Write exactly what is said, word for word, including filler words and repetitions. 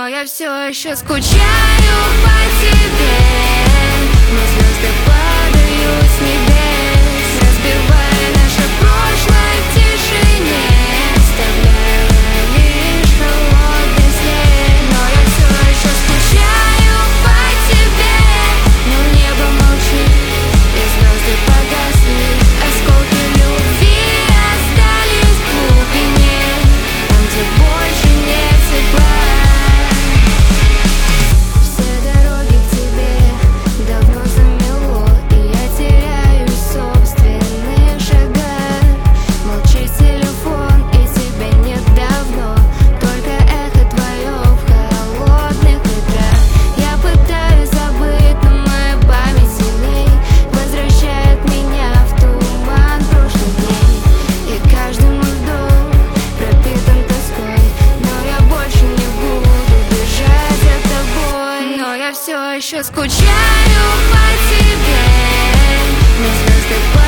Но я все еще скучаю по тебе. Но звезды падают с небес, разбивая наше прошлое в тишине, оставляя лишь холодный след. Но я все еще скучаю по тебе. Но небо молчит, и звезды погасли. Осколки любви остались в глубине, там, где больше нет тепла. Все дороги к тебе давно замело, и я теряюсь в собственных шагах. Молчит телефон, и тебя нет давно, только эхо твое в холодных ветрах. Я пытаюсь забыть, но моя память сильней возвращает меня в туман прошлых дней. И каждый мой вдох пропитан тоской, но я больше не буду бежать за тобой. Но я все еще скучаю по тебе. Но звезды